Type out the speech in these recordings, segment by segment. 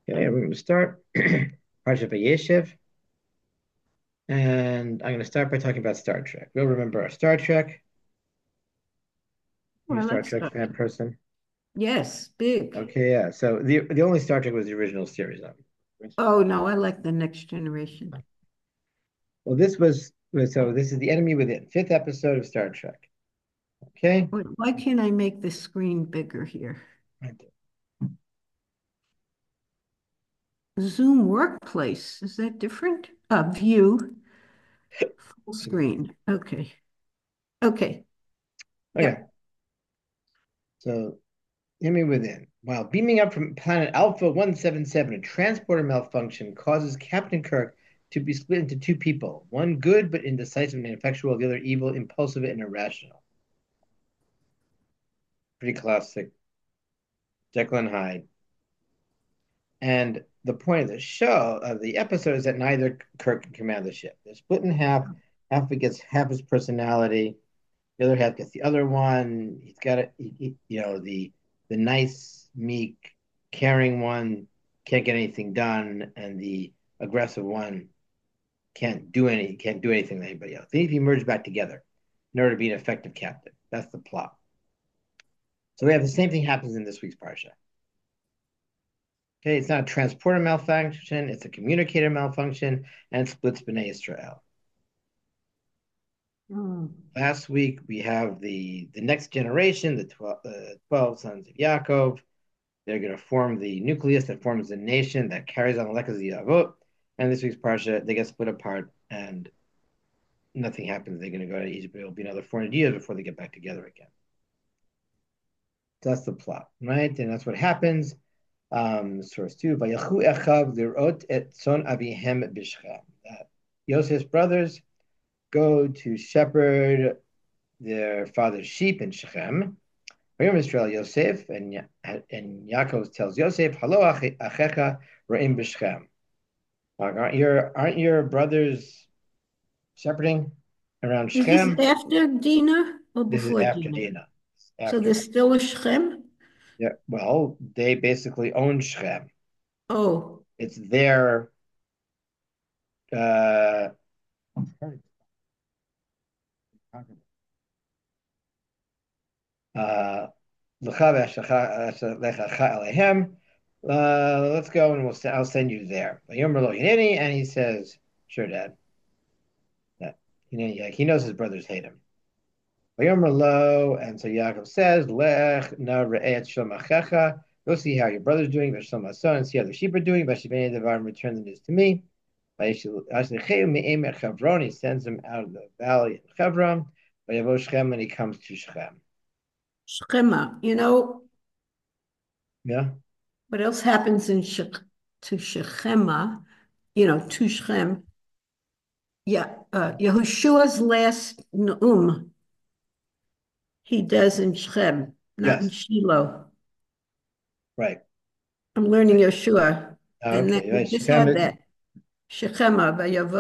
Okay, we're going to start Parsha Vayeshev, and I'm going to start by talking about Star Trek. We'll remember our Star Trek. You're a Well, Star let's Trek start. fan person. Yes, big. Okay, yeah. So the only Star Trek was the original series of it. Oh no, I like the next generation. Well, this is the Enemy Within, fifth episode of Star Trek. Okay. Wait, why can't I make the screen bigger here? Right. Zoom Workplace, is that different? View, full screen. Okay. Okay. Okay. Yep. So Enemy Within. While beaming up from planet Alpha 177, a transporter malfunction causes Captain Kirk to be split into two people, one good but indecisive and ineffectual, the other evil, impulsive, and irrational. Pretty classic Jekyll and Hyde. And the point of the the episode, is that neither Kirk can command the ship. They're split in half. Half of it gets half his personality. The other half gets the other one. He's got it. The nice, meek, caring one can't get anything done, and the aggressive one can't do anything with anybody else. They need to be merged back together in order to be an effective captain. That's the plot. So we have the same thing happens in this week's parsha. Okay, it's not a transporter malfunction, it's a communicator malfunction, and it splits Bnei Israel. Hmm. Last week we have the next generation, the 12 sons of Yaakov. They're going to form the nucleus that forms the nation that carries on the Lekaz Avot. And this week's parsha, they get split apart and nothing happens. They're going to go to Egypt. It'll be another 400 years before they get back together again. That's the plot, right? And that's what happens. Source 2, Vayachu Echav Lirot et Son Avihem Bishchem. That Yosef's brothers go to shepherd their father's sheep in Shechem. Vayom Israel Yosef, and Yaakov tells Yosef, Halo Achecha Ra'im Bishchem. Like, aren't your brothers shepherding around Is this Shechem? after Dina or This is before after Dina? Dina. So After there's still a Shechem? Yeah, well, they basically own Shechem. Oh, It's their uh, uh, let's go and I'll send you there. And he says, sure, Dad. That he knows his brothers hate him. And so Yaakov says, Lech na re'et shel Go see how your brother's doing, Veshel son, and see how the sheep are doing. Vashiveni devarim, return the news to me. He sends him out of the valley in Chevron. And he comes to Shechem. Shechema. You know Yeah. what else happens to Shechema? To Shechem. Yeah, Yehoshua's last Neum he does in Shechem, not in Yes. Shiloh. Right. I'm learning Right. Yeshua. And then Okay. we Right. just Shechem. had that. Shechema,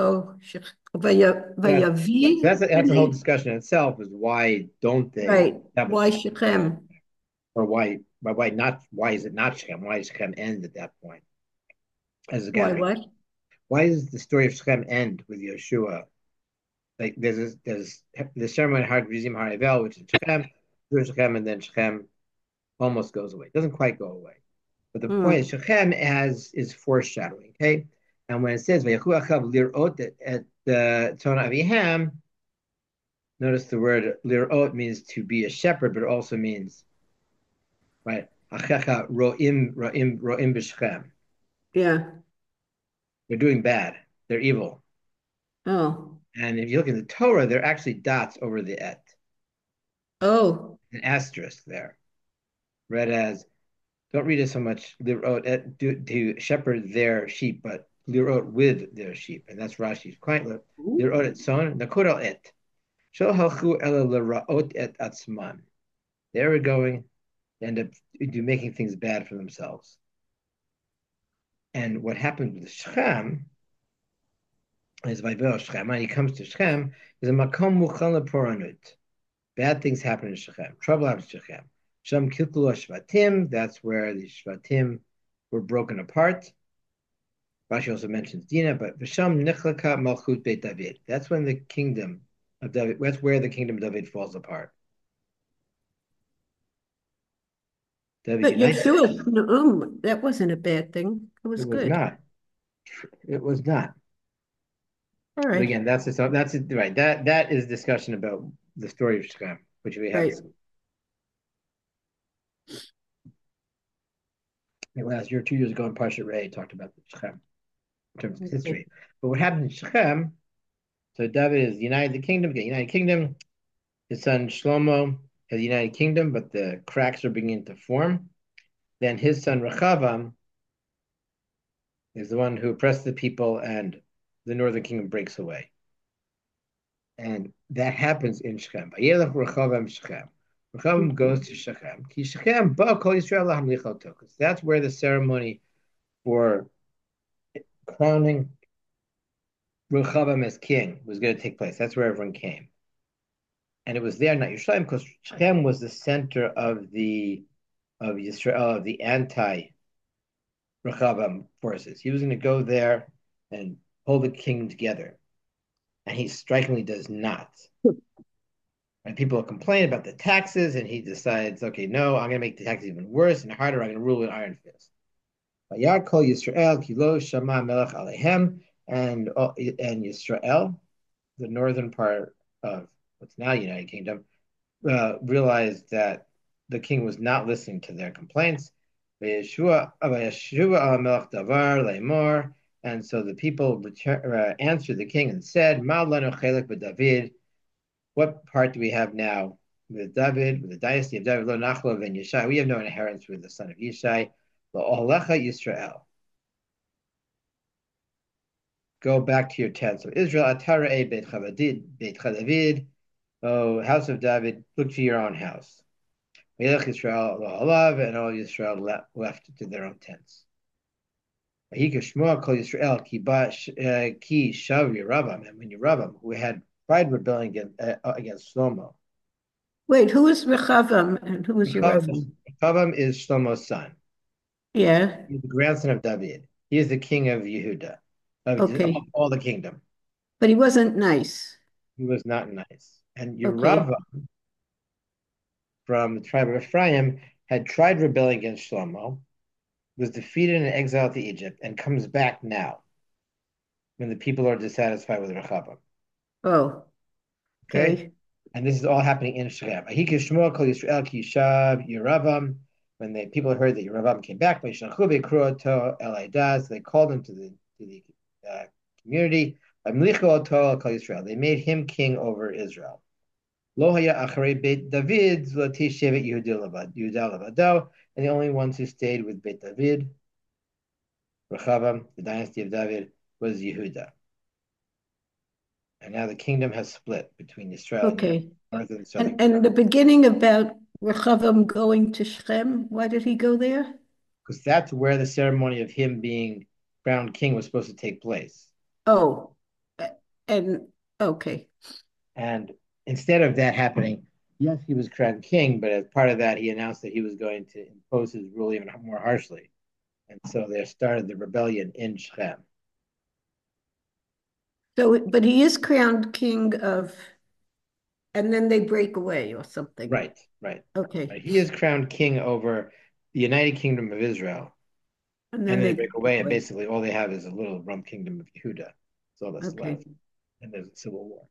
Yes. Vayavi, That's a whole discussion in itself. Is why don't they right. establish Why Shechem at all? Shechem? Or why is it not Shechem? Why does Shechem end at that point? As a Why guy, what? why does the story of Shechem end with Yeshua? Like there's the ceremony Har Gerizim Har Evel, which is Shechem, and then Shechem almost goes away. It doesn't quite go away. But the point is, Hmm. Shechem is foreshadowing, okay? And when it says Vayechu Achav Lirot at the Tzon Aviham, notice the word Lirot means to be a shepherd, but it also means, right? Achecha Ro'im B'Shechem. Yeah. They're doing bad. They're evil. Oh. And if you look in the Torah, there are actually dots over the et, Oh. an asterisk there, read as don't read it so much lirot to shepherd their sheep, but lirot with their sheep, and that's Rashi's quite lirot et son nakodal et shel halchu ela liraot et atzman. They were going to end up making things bad for themselves. And what happened with Shechem is Vayvel Shechem. When he comes to Shechem, is a makom muchal poranut. Bad things happen in Shechem. Trouble happens in Shechem. Sham kilkul shvatim. That's where the shvatim were broken apart. Rashi also mentions Dina, but Visham Nichlaka Malchut Beit David. That's when the kingdom of David, that's where the kingdom of David falls apart. David But unites. Yeshua, that wasn't a bad thing. It It was was good. not. It was not. All But right. again, that's it, right. That is discussion about the story of Shechem, which we have. Right. Last year, 2 years ago in Parshat Ray, talked about Shechem in terms of Okay. history. But what happened in Shechem? So David is united the kingdom, get United Kingdom. His son Shlomo has the United Kingdom, but the cracks are beginning to form. Then his son Rechavam is the one who oppressed the people, and the northern kingdom breaks away. And that happens in Shechem. Vayelech Rechavam Shechem. Rechavam goes to Shechem. Ki Shechem ba kol Yisrael lahem lichoto. Because that's where the ceremony for crowning Rechavam as king was going to take place. That's where everyone came. And it was there, not Yerushalayim, because Shechem was the center of the of Yisrael, of the anti Rechavam forces. He was going to go there and hold the kingdom together, and he strikingly does not. And people complain about the taxes, and he decides, okay, no, I'm going to make the taxes even worse and harder. I'm going to rule with iron fist. Vayar kol Yisrael kilo shama melech alehem, and Yisrael, the northern part of what's now United Kingdom, realized that the king was not listening to their complaints. And so the people answered the king and said, what part do we have now with David, with the dynasty of David, Lo Nachlo and Yishai? We have no inheritance with the son of Yishai. Lo Ohlecha Yisrael. Go back to your tent. So Israel, Atara Beit Chadavid, oh, house of David, look to your own house. Melech Yisrael Alav, and all Yisrael left to their own tents. Yisrael ki shav Yeravam, and when Yeravam, who had tried rebelling against Shlomo. Wait, who is Rechavam and who is Yeravam? Rechavam is Shlomo's son. Yeah. He's the grandson of David. He is the king of Yehuda, of Okay. all the kingdom. But he wasn't nice. He was not nice. And Okay. Yeravam, from the tribe of Ephraim, had tried rebelling against Shlomo, was defeated and exiled to Egypt, and comes back now when the people are dissatisfied with Rechavam. Oh, Okay? okay. And this is all happening in Shechem. Ahikishmo kol Yisrael ki yishav Yeravam. When the people heard that Yeravam came back, they called him to the community. They made him king over Israel. Lo haya acharei Beit David zlati shevet Yehuda levado, and the only ones who stayed with Beit David, Rechavam, the dynasty of David, was Yehuda. And now the kingdom has split between Israel and Yehuda, Okay. northern and southern And the beginning about Rechavam going to Shechem, why did he go there? because that's where the ceremony of him being crowned king was supposed to take place. Oh, and okay. And instead of that happening, yes, he was crowned king, but as part of that, he announced that he was going to impose his rule even more harshly. And so there started the rebellion in Shechem. So, but he is crowned king of, and then they break away or something. Right, right, Okay. right. He is crowned king over the United Kingdom of Israel, And and then then they they break break away, and away. basically all they have is a little rump kingdom of Yehuda. That's all that's Okay. left. And there's a civil war.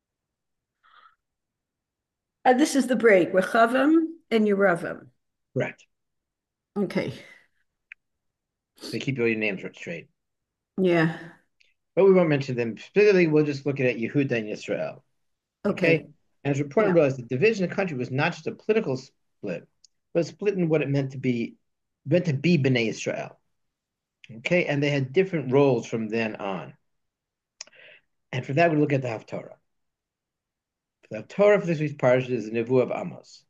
This is the break. Rechavam and Yeravam. Correct. Okay. So keep all your names straight. Yeah. But we won't mention them specifically. We'll just look at Yehuda and Yisrael. Okay? Okay. And it's important Yeah. to realize the division of the country was not just a political split, but a split in what it meant to be Bnei Israel. Okay? And they had different roles from then on. And for that, we look at the Haftarah. The Haftarah for this week's parsha is the Nevuah of Amos.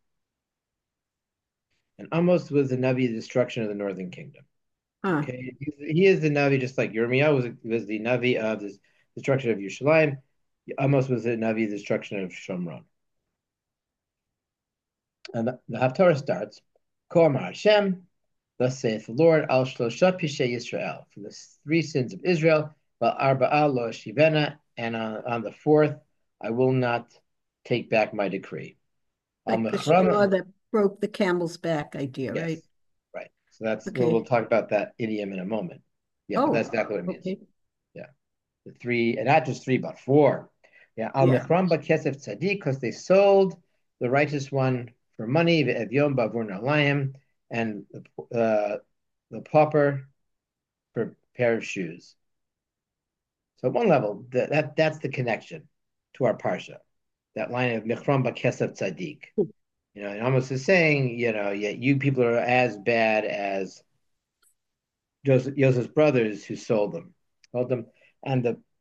And Amos was the Navi of the destruction of the northern kingdom. Ah, Okay? He is the Navi, just like Yirmiyahu was the Navi of the destruction of Yerushalayim. Amos was the Navi of the destruction of Shomron. And the Haftarah starts, Ko Amar Hashem, Thus saith the Lord, Al Shlosha Pishe Yisrael, for the three sins of Israel, Val Arba'a Lo Shivena, and on the fourth I will not take back my decree. Al Like the straw Mechram, that broke the camel's back idea, yes, right? right. So that's we'll Okay. talk about that idiom in a moment. Yeah, but that's Oh, exactly what it means. okay. Yeah, the three, and not just three, but four. Yeah, Al Yeah. Mechram Kesef Tzaddik, because they sold the righteous one for money, Evyom Bavur Nalayim, and the pauper for a pair of shoes. So at one level, that's the connection to our parsha. That line of Michram Kesef Tzaddik. It almost is saying, yeah, you people are as bad as Joseph's brothers who sold them, and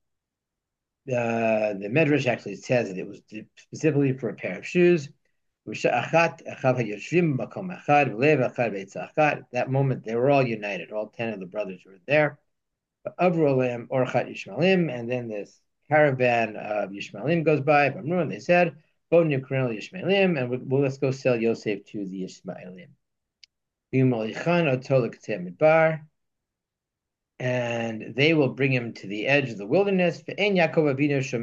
the Medrash actually says that it was specifically for a pair of shoes. That moment, they were all united. All 10 of the brothers were there. Orchat Yishmaelim, and then this caravan of Yishmaelim goes by. And they said, "Bo Nikranel Yishmaelim, and let's go sell Yosef to the Yishmaelim." And they will bring him to the edge of the wilderness. And Yaakov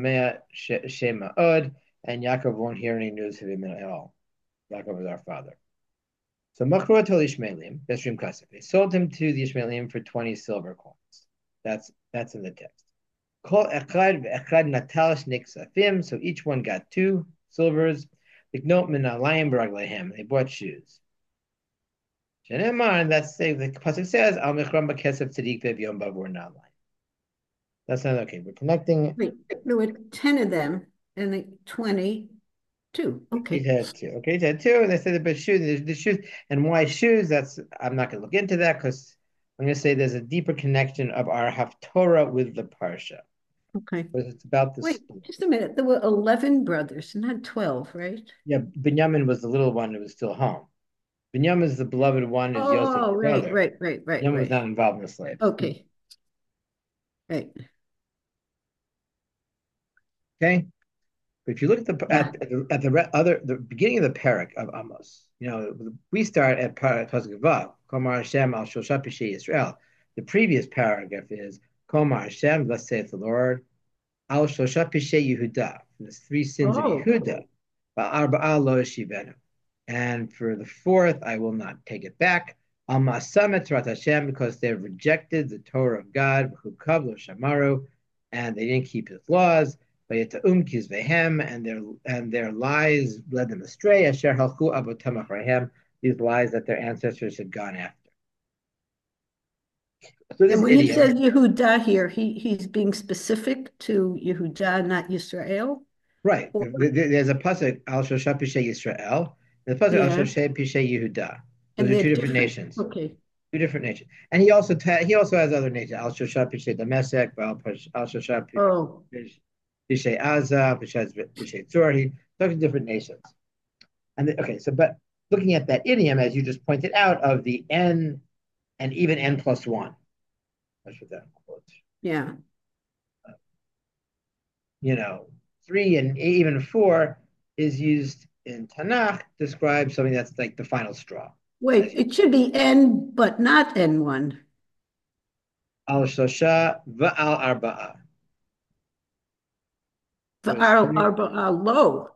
won't hear any news of him at all. Yaakov is our father. So Machro told Ishmaelim, Besrim Kasef. They sold him to the Ishmaelim for 20 silver coins. That's in the text. Kol echad ve'echad natalash niksafim. So each one got two silvers. Liknot min alayim baraglehem. They bought shoes. Shenemar, and that's the pasuk says Al Michram Bakesef Tzaddik Yom Bavur Nalayim. That's not okay. We're connecting. Wait, there were 10 of them and the 22. He Okay. had two. Okay, he had two, and they said about shoes. The shoes and why shoes. I'm not going to look into that because I'm going to say there's a deeper connection of our Haftorah with the parsha Okay. because it's about Wait, this. just a minute. There were 11 brothers, not 12, right? Yeah, Binyamin was the little one who was still home. Binyamin is the beloved one, is Yosef's Oh, right, brother. right, right, right, Binyamin was right. not involved in the slaves. Okay. Right. Okay, but if you look at Yeah. the beginning of the parak of Amos, we start at Pasuk Vav, Komar Hashem al Shosha Peshei Yisrael. The previous paragraph is Komar Hashem, thus saith the Lord, al Shosha Peshei Yehuda, for the three sins of Oh, Yehuda, Ba'arba'a lo yeshivenu. And for the fourth, I will not take it back. Al Ma'asamet Torat Hashem, because they have rejected the Torah of God, V'chukav lo Shamaru, and they didn't keep His laws. And their lies led them astray. Asher halchu avotam achreihem, these lies that their ancestors had gone after. So and this when he idiom, says Yehuda here, he's being specific to Yehuda, not Yisrael. right? Or, There's a pasuk al shosha pishay Yisrael, and the pasuk al yeah, shosha pishay Yehuda. Those and are they're two different different. nations. Okay. Two different nations, and he also has other nations. Al shosha pishay Damasek, al shosha Oh, pishay Aza, pishay Tzor. He talks different nations. Okay, but looking at that idiom, as you just pointed out, of the n and even n plus one, I should that quote. yeah. You know, three and even four is used in Tanakh to describe something that's like the final straw. Wait, it should be N, but not N1. Al shosha va'al arba'a. The There's three. arba low.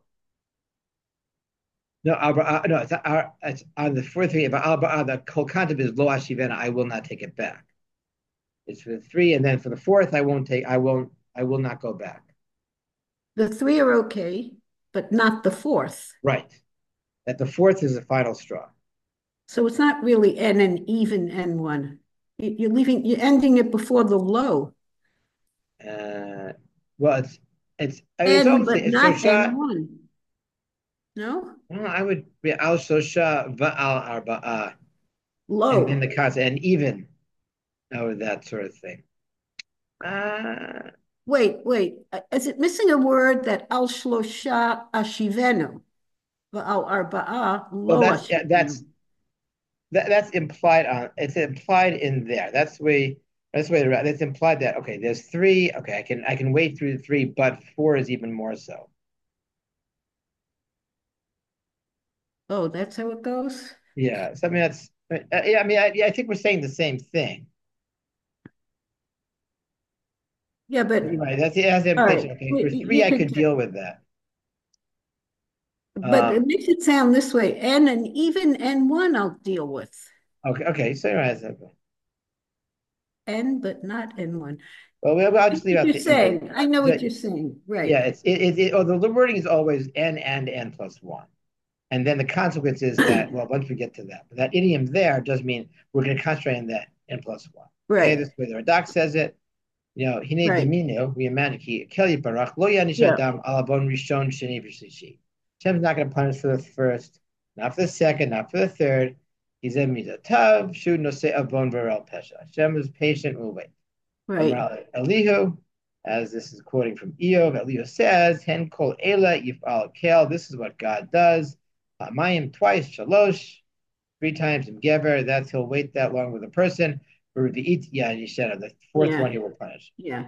No, arba'a. No, it's on the fourth thing. Va'al arba'a. The whole concept is lo ashivena. I will not take it back. It's for the three, and then for the fourth, I won't take. I won't. I will not go back. The three are okay, but not the fourth. Right. That the fourth is the final straw. So it's not really N and even N1. You're ending it before the low. Uh, well, it's N, almost but it's not shosha. N1. No? Well, I would be al shosha va'al arba'a, and in Low. the concept and even that sort of thing. Uh, Wait. Is it missing a word that al shlosha ashivenu? Al arba'a well, lo that's yeah, ashivenu. that's implied on. It's implied in there. That's the way that's implied that okay, there's three. Okay, I can wait through the three, but four is even more so. Oh, that's how it goes? Yeah, something that's Yeah, I mean, I think we're saying the same thing. Yeah, You're but right. That's the all right, implication. Okay, for three, you I could, could deal with that. but Um, it makes it sound this way. N and even N1 I'll deal with. okay. So you're right. N, but not N1. Well, I'll I know just leave what out you're the E. saying. I know what The, you're saying. yeah, Right. the wording is always n and n plus one. And then the consequence is that, well, once we get to that, but that idiom there does mean we're going to concentrate on that n plus one. Okay, Right. this is the way the Radak says it. Hine Right. Domino, we imagine he Kelly Barach, Lo Yanish Yeah. Adam Alabon Rishon Sheni V'Shlishi. Hashem's not going to punish for the first, not for the second, not for the third. He's a Tav, Shu Nose Avon Varel Pesha. Hashem is patient, will wait. Right. Amar Elihu, as this is quoting from Eov, Elihu says, Hen Kol Ela Yifal Kel. This is what God does. Mayim twice, Shalosh, three times in Gever. That's he'll wait that long with a person. For the the fourth one Yeah. he will punish. Yeah.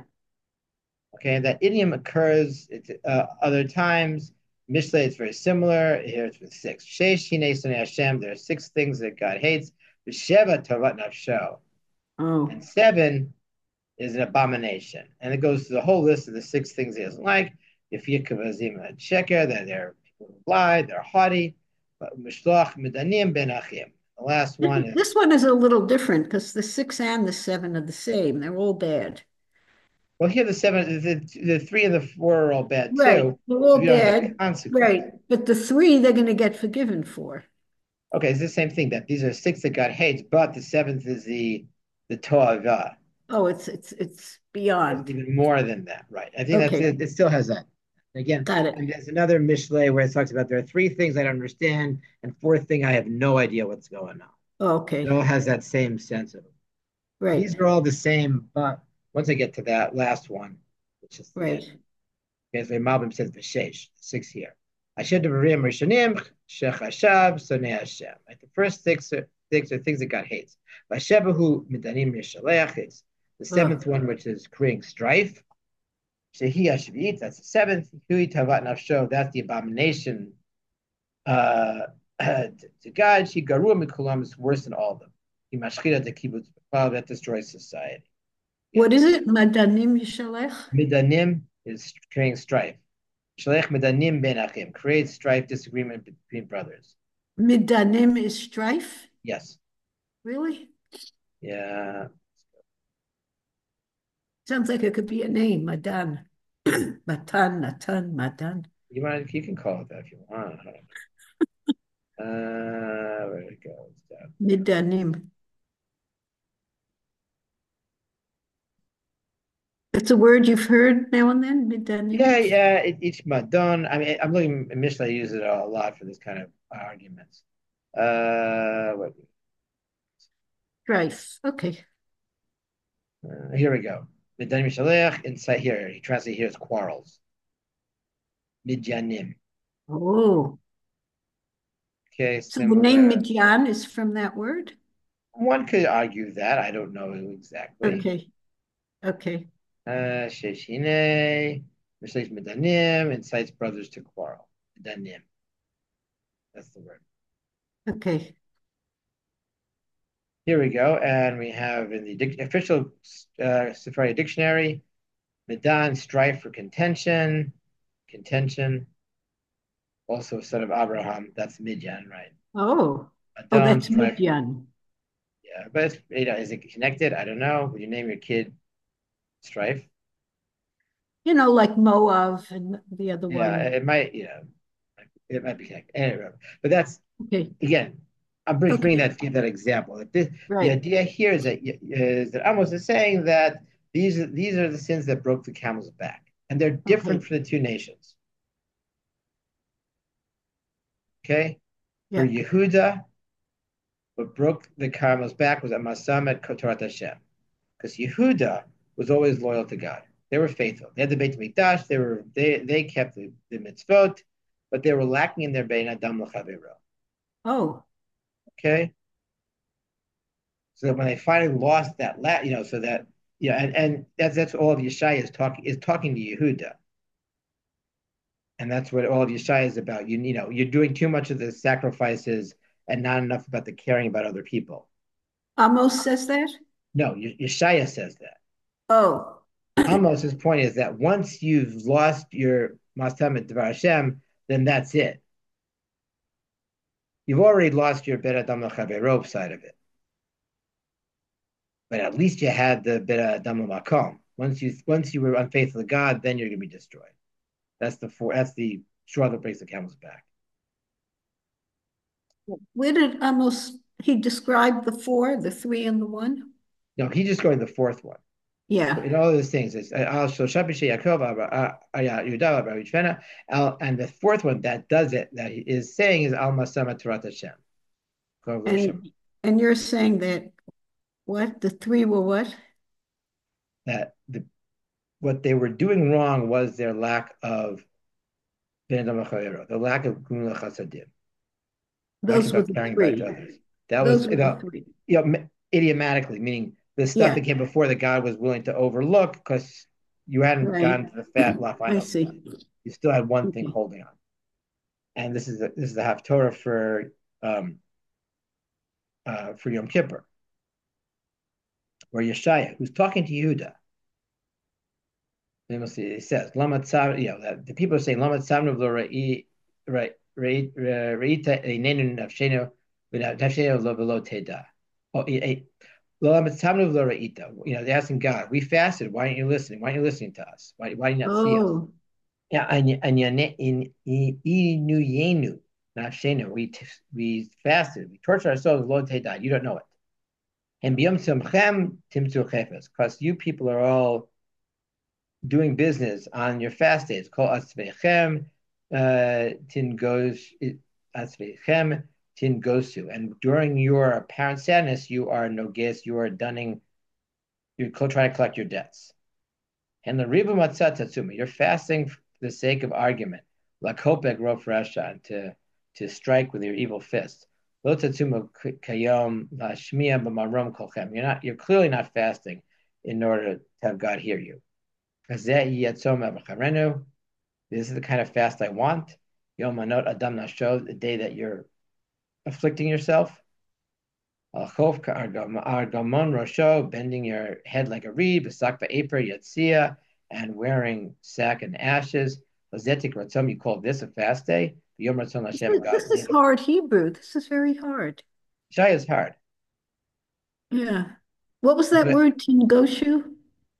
Okay, that idiom occurs other times. Mishle, it's very similar. Here it's with six. Sheish Hine Sonei Hashem. There are six things that God hates. Sheva Tavat Nafsho. Oh. And seven is an abomination. And it goes through the whole list of the six things he doesn't like. Yafiyakavazim Sheker, that they're people who lie, they're haughty. But Mishloach Midanim Ben Achim. The last one is, This one is a little different because the six and the seven are the same. They're all bad. well, here the seven, the three and the four are all bad Right. too. They're If all you don't have the bad. consequence. Right. But the three they're going to get forgiven for. Okay, it's the same thing that these are six that God hates, but the seventh is the To'avah. Oh, it's It's beyond. even more than that, right? I think that's Okay. it. It still has that. Again, Got it. and there's another Mishle where it talks about there are three things I don't understand, and fourth thing I have no idea what's going on. It Okay. all has that same sense of it. Right. These are all the same, but once I get to that last one, which is the end. Right. Okay, so Malbim says Vishesh, six here. Asher Devarim Rishonim, Shechashav, Sonei Hashem. Right? The first six are things that God hates. Vashebahu Midanim Yishaleach is the Oh. seventh one, which is creating strife. Shehi Hashvit, that's the seventh. Hui Tavat Nafsho, that's the abomination to God. She Garua Mikulam is worse than all of them. He Mashchita to Kibbutz, that destroys society. What Again, is it? Madanim Yishalech? Midanim is creating strife. Shalech Midanim Ben Achim creates strife, disagreement between brothers. Midanim is strife? Yes. Really? Yeah. Sounds like it could be a name. Madan. Matan, Natan, Madan. You can call it that if you want. Where did it go? It's down. Midanim. It's a word you've heard now and then, Yeah, Midanim. yeah. It's Madon. I mean, I'm looking. Mishnah uses it a lot for this kind of arguments. What, Strife. Okay. here we go. Midanim Shalech. Inside here, he translates here as quarrels. Midyanim. Oh. Okay, So the name similar. Midian is from that word? One could argue that. I don't know exactly. Okay. Okay. Sheshine, Mishla's Medanim, incites brothers to quarrel. Medanim. That's the word. Okay. Here we go. And we have in the official Sephardi dictionary, Medan, strife for contention. Contention. Also, son of Abraham. That's Midian, right? Oh. Oh, Medan, that's strife. Midian. Yeah, but it's, is it connected? I don't know. Would you name your kid Strife? Like Moab and the other Yeah, one. it might, it might be connected. Anyway, but that's Okay. again, I'm bringing Okay. that example. The Right. idea here is that Amos is saying that these are the sins that broke the camel's back, and they're different Okay. for the two nations. Okay, for Yeah. Yehuda, what broke the camel's back was Amasam at Kotorat Hashem, because Yehuda was always loyal to God. They were faithful. They had the Beit Mikdash. They kept the mitzvot, but they were lacking in their Bein Adam L'Chavero. Oh. Okay, so that when they finally lost that, so that and that's all of Yeshaya is talking to Yehuda, and that's what all of Yeshaya is about. You're doing too much of the sacrifices, and not enough about the caring about other people. Amos says that? No, Yeshaya says that. Oh, Amos's point is that once you've lost your Mastamet Devar Hashem, then that's it. You've already lost your Bet Adam Chaverov side of it, but at least you had the Bet Adam Makom. Once you were unfaithful to God, then you're going to be destroyed. That's the straw that breaks the camel's back. where did Amos, he described the four, the three and the one? No, he's just going the fourth one. So Yeah. in all those things, it's and the fourth one that does it, that he is saying is Al Masama Tarat Hashem. And you're saying that what? The three were what? That what they were doing wrong was their lack of the lack of Gumla Chasadim, actually Those were about the caring about three. others. That was Those were the three. idiomatically, meaning the stuff Yeah, that came before that God was willing to overlook because you hadn't right. gotten to the fat I final stuff. see. You still had one thing Okay. holding on. And this is the Haftorah for Yom Kippur, where Yeshaya, who's talking to Yehuda, he says, "Lama tzav," that the people are saying, "Lama tzavnu v'lo reita einenu nafshenu v'nafshenu lo v'lo teda." Oh, Lama tzavnu v'lo reita. They're asking God, "We fasted. Why aren't you listening? Why aren't you listening to us? Why do you not see us?" Oh, Yeah, in inuyenu nafshenu. We fasted. We tortured ourselves. Lo teda. You don't know it. And biyom simchem timtzu chefes, because you people are all doing business on your fast days. Call atzveichem tin goes atzveichem tin gosu. And during your apparent sadness, you are noges, you are dunning, you're trying to collect your debts. And the ribu matzah tatsuma, you're fasting for the sake of argument, like hopek rof rasha, to strike with your evil fist. Lo tatsuma kayom lashmiya b'marom kolchem. You're clearly not fasting in order to have God hear you. This is the kind of fast I want. Yom Manot Adam Nasho, the day that you're afflicting yourself. Chof Argamon Rosho, bending your head like a reed, Besakva Aper Yatzia, and wearing sack and ashes. Lazetik Ratzom, you call this a fast day? Yom Ratzon Hashem, this God. is hard Hebrew. This is very hard. Shai is hard. Yeah. What was that But word? Tingoshu?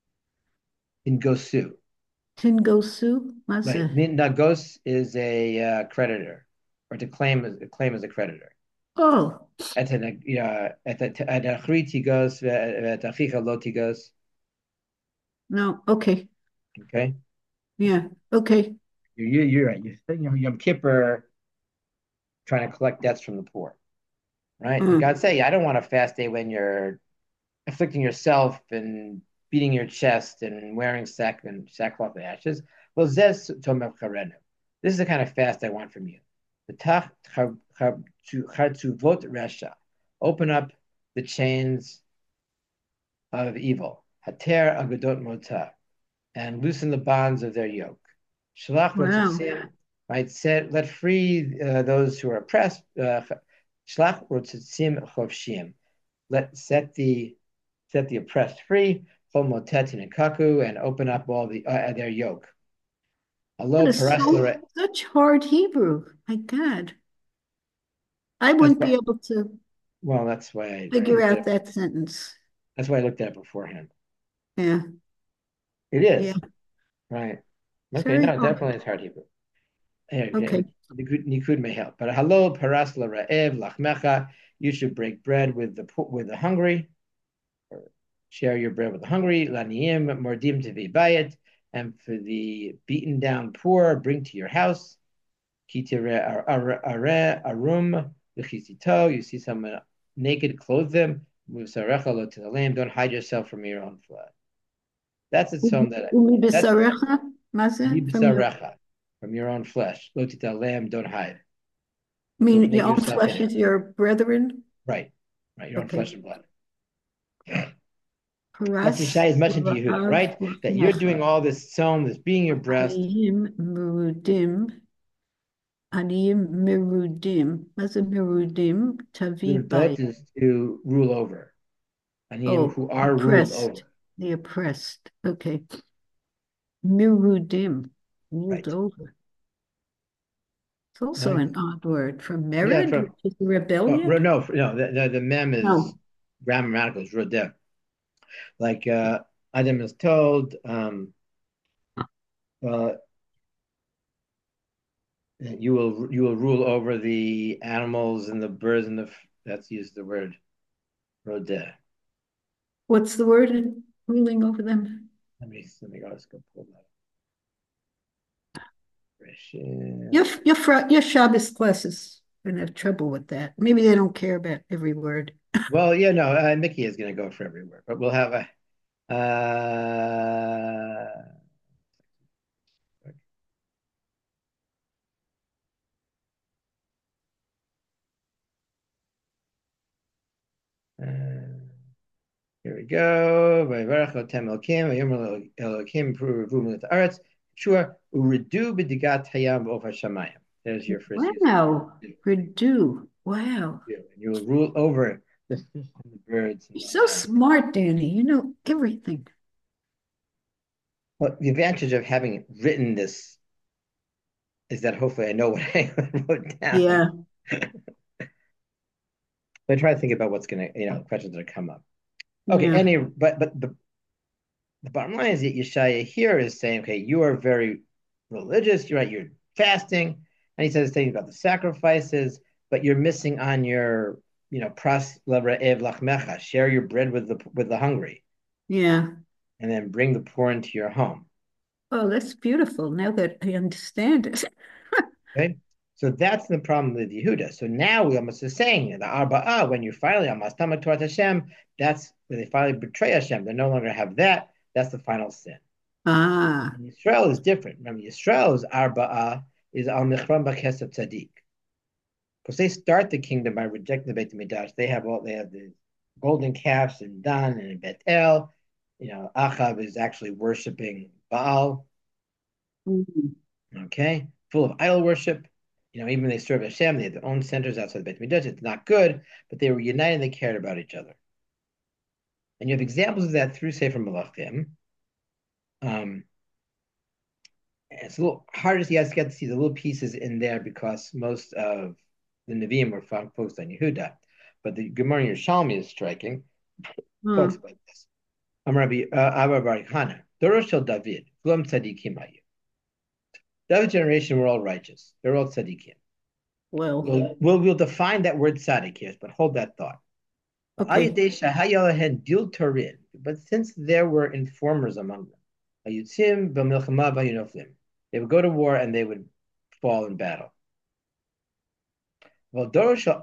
in Gosu, Tingosu? What's right? it? Nagos is a creditor, or to claim as a creditor. Oh, את האחרית תיגוס ואת אחיך לא תיגוס. no. Okay. Okay, Yeah. Okay. you're right. You're Yom Kippur trying to collect debts from the poor, right? And Mm. God say, I don't want a fast day when you're afflicting yourself and beating your chest and wearing sackcloth and ashes. Well, zez tomev charenu. This is the kind of fast I want from you. The tach chartzuvot resha. Open up the chains of evil. Hater agadot mota, and loosen the bonds of their yoke. Shalach Wow. rotzitzim, right? Let free those who are oppressed. Shalach rotzitzim chovshim. Set the oppressed free. Chol motetin and kaku, and open up all their yoke. That Alo is paras so such hard Hebrew. My God. I That's wouldn't be why. able to Well, that's why I figure looked at out it. that sentence. That's why I looked at it beforehand. Yeah. It Yeah. is right. It's Okay, very no, hard. definitely it's hard Hebrew. Okay, Okay. Nikud may help. But hello, paras la'ra'ev lachmecha. You should break bread with the hungry, or share your bread with the hungry. Laniim mordim tevi bayit, and for the beaten down poor, bring to your house. Kitire arum l'chisito. You see someone naked, clothe them. Musarecha lo to the lamb. Don't hide yourself from your own flood. That's its own Umi that's besarecha, Maze, from your, Yibisarecha, from your own flesh. Lotita lamb, don't hide. I Don't mean, make your own yourself flesh hidden. is your brethren. Right. Right. Your own Okay. flesh and blood. That's Paras Yeshai is mentioned to Yehuda, v'ra'av right? That you're l'chnecha. doing all this psalm, this being your breast, Hayim mudim Aniyim Mirudim. What's a Mirudim? Tavi Mirdot by. is to rule over. Aniyim Oh, who are ruled oppressed. over. The oppressed. Okay. Mirudim. Ruled Right. over. It's also Right. an odd word for Yeah, merid, which from is oh, rebellion. no, the mem is No. grammatical is rodef. Like Adam is told, uh, you will rule over the animals and the birds and that's used the word rodef. What's the word in ruling over them? Let me go. Let's go pull that up. Your Shabbos classes gonna have trouble with that. Maybe they don't care about every word. Well, yeah, no, Mickey is going to go for everywhere, but we'll have a. Uh, Here we go. Vayvarach Elotem Elokim, Vayomer Elokim, Pru Vum Aretz, Shua, Uridu B'digat Hayam V'Of HaShamayim. There's your first use. Wow. Purdue. Wow. And you will rule over the fish and the birds and You're the so land. smart, Danny. You know everything. Well, the advantage of having written this is that hopefully I know what I wrote down. Yeah. I try to think about what's going to, questions that come up. Okay, Yeah. but the bottom line is that Yeshaya here is saying, okay, you are very religious, you're right, you're fasting, and he says things about the sacrifices, but you're missing on your, pras levra ev lachmecha, share your bread with the hungry, Yeah. and then bring the poor into your home. Oh, that's beautiful. Now that I understand it. Okay, so that's the problem with Yehuda. So now we almost are saying the arba'ah when you finally almost Torah Hashem, that's when they finally betray Hashem. They no longer have that. That's the final sin. Ah. And Yisrael is different. Remember, Yisrael's arba'ah is al michram b'chesed tzaddik, because they start the kingdom by rejecting the Beit Hamikdash. They have the golden calves in Dan and in Bethel. Achab is actually worshiping Baal. Mhm. Okay, full of idol worship. Even when they serve Hashem, they had their own centers outside the Beit Hamikdash. It's not good, but they were united. They cared about each other, and you have examples of that through Sefer Malachim. Um, it's a little harder to get to see the little pieces in there because most of the Nevi'im were focused on Yehuda. But the Gemara Yerushalmi is striking. Talks Hmm. about this. Rabbi Abba Bar Hana, Dorosh Shel David, V'lom Tzadikim Hayu. David's generation were all righteous. They're all tzaddikim. Well, We'll define that word tzaddik here, but hold that thought. okay. But since there were informers among them, they would go to war and they would fall in battle. Well, Dorosh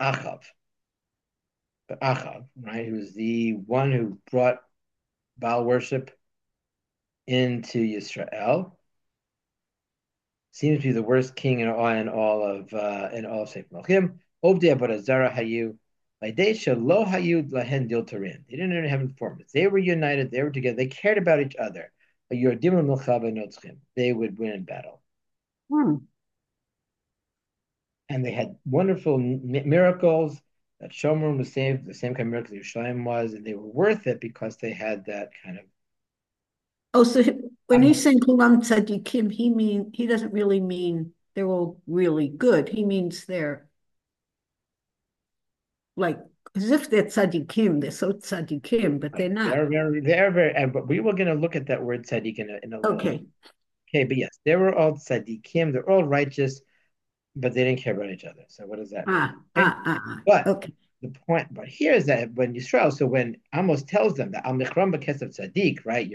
Achav, right, who was the one who brought Baal worship into Yisrael, seems to be the worst king in all of Sefer Malachim. Obdi Avodah Hayu. They didn't even have informants. They were united. They were together. They cared about each other. They would win in battle. Hmm. And they had wonderful miracles. That Shomron was saved, the same kind of miracle Yerushalayim was, and they were worth it because they had that kind of. Oh, so when he's Onward. saying Kulam Tzadikim, he doesn't really mean they're all really good. He means they're like as if they're tzaddikim. They're so tzaddikim, but they're not. They're very, but we were going to look at that word tzaddik in a little. Okay. Okay, but yes, they were all tzaddikim. They're all righteous, but they didn't care about each other. So what does that mean? Okay, but Okay. the point, but here is that when Yisrael, so when Amos tells them that al michram b'kesef tzaddik, right?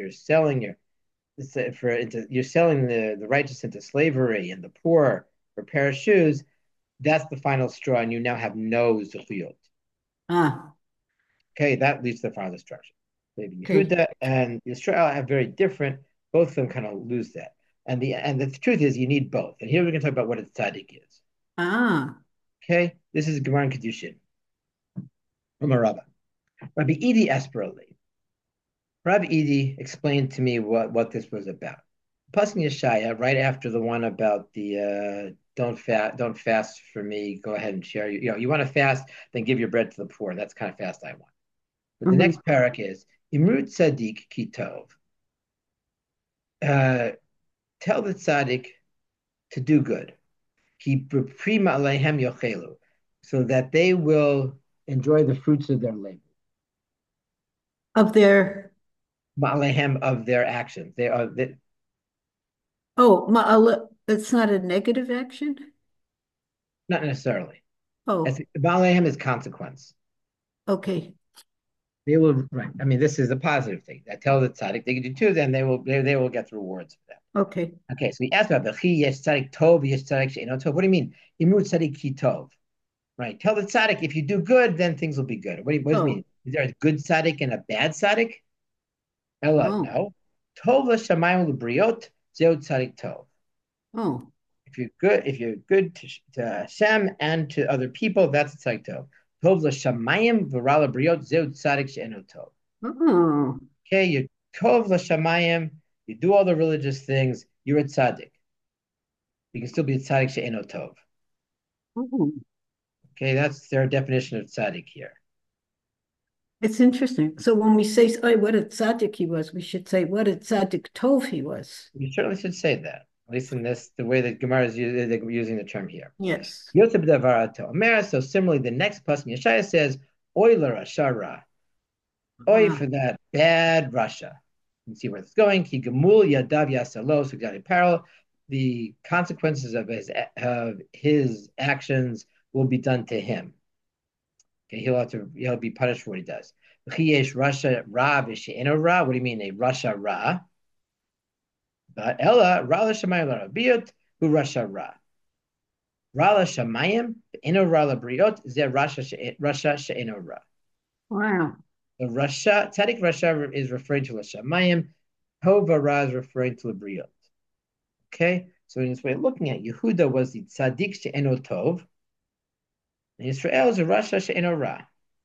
You're selling the righteous into slavery and the poor for a pair of shoes. That's the final straw, and you now have no zechuyot. Ah, Okay, that leads to the final destruction. Maybe okay. Yehuda and Yisrael have very different. Both of them kind of lose that. And the truth is, you need both. And here we're going to talk about what a tzaddik is. Ah, Okay, this is Gemara and Kedushin from a Rabbi. Rabbi Edi Esperali. Rabbi Edi explained to me what this was about. Pasuk Yeshaya, right after the one about the don't fast for me. Go ahead and share. You want to fast, then give your bread to the poor. That's the kind of fast I want. But the Mhm. next parak is Imrut Tzaddik Kitov. Uh, tell the tzaddik to do good. Keep prima alehem yochelu, so that they will enjoy the fruits of their labor. Of their, Ma'alehem of their actions. oh, ma'ala, it's not a negative action? Not necessarily. As Oh, ma'alehem is consequence. okay. They will right. I mean, this is a positive thing. I tell the tzaddik they can do too, then they will get the rewards for that. Okay. Okay, so we asked about the yesh tzaddik tov, yesh tzaddik she'eno tov. What do you mean? Imut tzaddik ki tov. Right. Tell the tzaddik if you do good, then things will be good. What does it mean? Oh, Is there a good tzaddik and a bad tzaddik? Ella, oh, no. Tov l'shamayim l'briot, zeu tzaddik tov. oh, If you're good to Hashem and to other people, that's tzaddik tov. Tov l'shamayim v'ra l'briot, zeu tzaddik she'eno tov. oh, Okay, you're tov l'shamayim, you do all the religious things, you're a tzaddik. You can still be a tzaddik she'eno tov. oh. Okay, that's their definition of tzaddik here. It's interesting. So when we say, oh, what a tzaddik he was, we should say, what a tzaddik tov he was. You certainly should say that, at least in this, the way that Gemara is using the term here. Yes. Yosef Davarato Omer. So similarly, the next person, Yeshaya says, Oy la Rashara. Oy Ah, for that bad Russia. You can see where it's going. Ki gemul yadav yasalo. So exactly parallel. The consequences of his actions will be done to him. Okay, he'll be punished for what he does. Russia Ra Ra. What do you mean a Russia Ra? But Ella Ra Shamayim Rabiyot who Russia Ra. Ra Shamayim Eno Ra Briot Ze Russia She'eno Ra. wow. The Rasha, Tzaddik Rasha is referring to Lashamayim. Hova Ra is referring to Libriot. Okay, so in this way of looking at Yehuda was the Tzaddik She'eno Tov, and Israel is a Rasha She'eno Ra.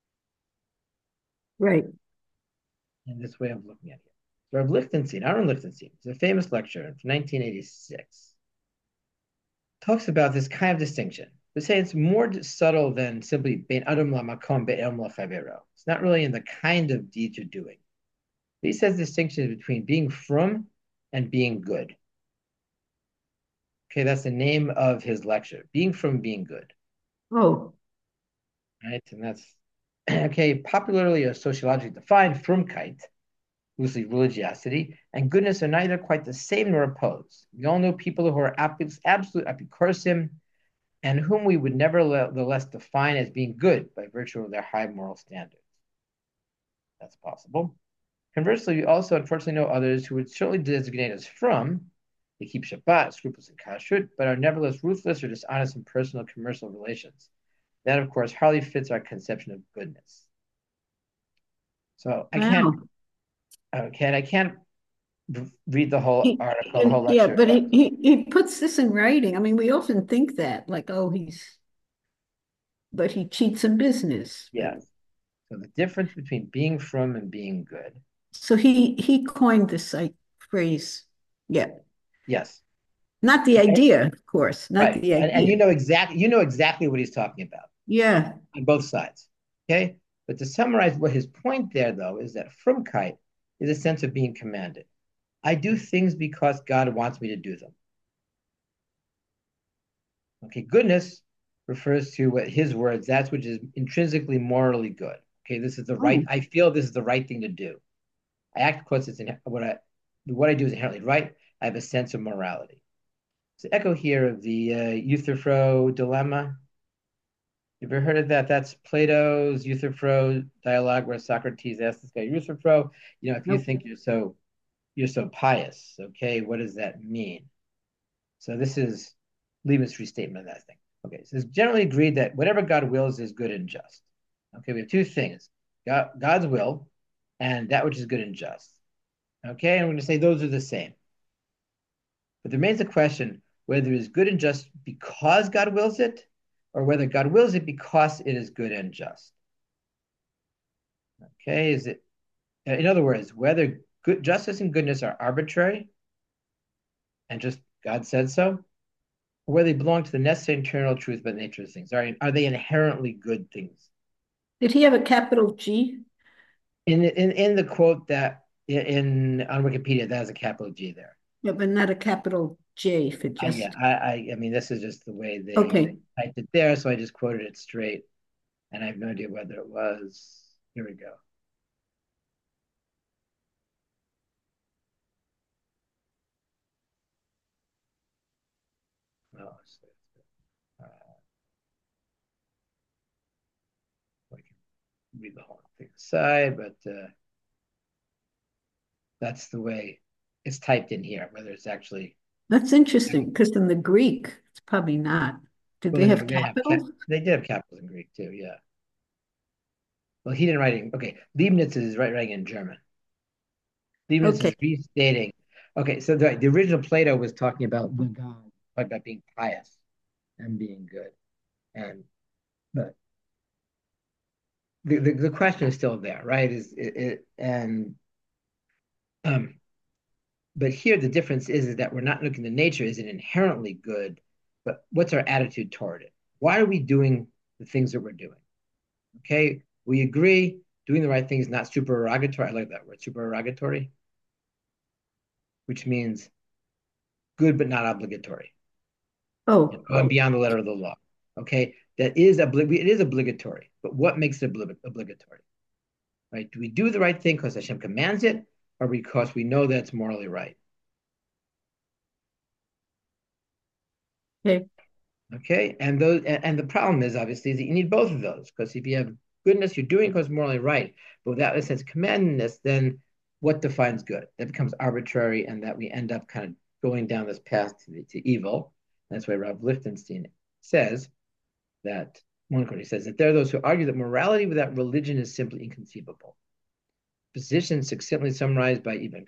Right. In this way of looking at it. So Rav Lichtenstein, Aaron Lichtenstein, is a famous lecturer from 1986, talks about this kind of distinction. They say it's more subtle than simply bein adam lamakom be'em lachavero. It's not really in the kind of deeds you're doing. He says distinction between being from and being good. Okay, that's the name of his lecture. Being from being good. Oh, Right? And that's okay, popularly or sociologically defined, frumkeit, loosely religiosity, and goodness are neither quite the same nor opposed. We all know people who are absolute apicursim and whom we would nevertheless define as being good by virtue of their high moral standards. That's possible. Conversely, we also unfortunately know others who would certainly designate as from. They keep Shabbat, scruples, and kashrut, but are nevertheless ruthless or dishonest in personal commercial relations. That, of course, hardly fits our conception of goodness. So I can't, wow. okay, I can't read the whole article, the And whole yeah, lecture. but he puts this in writing. I mean, we often think that, like, oh, but he cheats in business. But Yes. So the difference between being from and being good. so he coined this like phrase. Yeah. Yes. Not the Okay. idea, of course, not Right. the And idea. you know exactly what he's talking about Yeah. on both sides. Okay. But to summarize what his point there, though, is that frumkeit is a sense of being commanded. I do things because God wants me to do them. Okay, goodness refers to what his words, that's which is intrinsically morally good. Okay, this is the right, Oh, I feel this is the right thing to do. I act because it's what I do is inherently right. I have a sense of morality. So echo here of the Euthyphro dilemma. You ever heard of that? That's Plato's Euthyphro dialogue where Socrates asks this guy, Euthyphro, if you nope. think you're so pious, okay, what does that mean? So this is Leibniz's restatement of that thing. Okay, so it's generally agreed that whatever God wills is good and just. Okay, we have two things: God's will and that which is good and just. Okay, and we're going to say those are the same. But there remains a question whether it is good and just because God wills it, or whether God wills it because it is good and just. Okay, in other words, whether justice and goodness are arbitrary and just God said so, where they belong to the necessary internal truth about the nature of things. Are they inherently good things? Did he have a capital G? In the quote that in on Wikipedia, that has a capital G there. Yeah, but not a capital J for Yeah, just. I mean, this is just the way they Okay, typed it there, so I just quoted it straight, and I have no idea whether it was. Here we go. Oh, uh, I can read the whole thing aside, but that's the way it's typed in here. Whether it's actually that's interesting because in the Greek, it's probably not. Did well, they have then they have capitals? they did have capitals in Greek too. Yeah. Well, he didn't write it. Okay, Leibniz is writing in German. Leibniz Okay, is restating. Okay, so the original Plato was talking about the God, talking about being pious and being good, and but the question is still there, right? Is it and um, but here the difference is that we're not looking at nature. Is it inherently good? But what's our attitude toward it? Why are we doing the things that we're doing? Okay, we agree doing the right thing is not supererogatory. I like that word, supererogatory, which means good but not obligatory, oh, going beyond the letter of the law. Okay, that is it is obligatory, but what makes it obligatory? Right? Do we do the right thing because Hashem commands it, or because we know that it's morally right? okay. Okay, and the problem is obviously that you need both of those, because if you have goodness, you're doing because morally right, but without a sense of commandedness, then what defines good? That becomes arbitrary, and that we end up kind of going down this path to evil. That's why Rav Lichtenstein says that one quote he says that there are those who argue that morality without religion is simply inconceivable. Position succinctly summarized by Ibn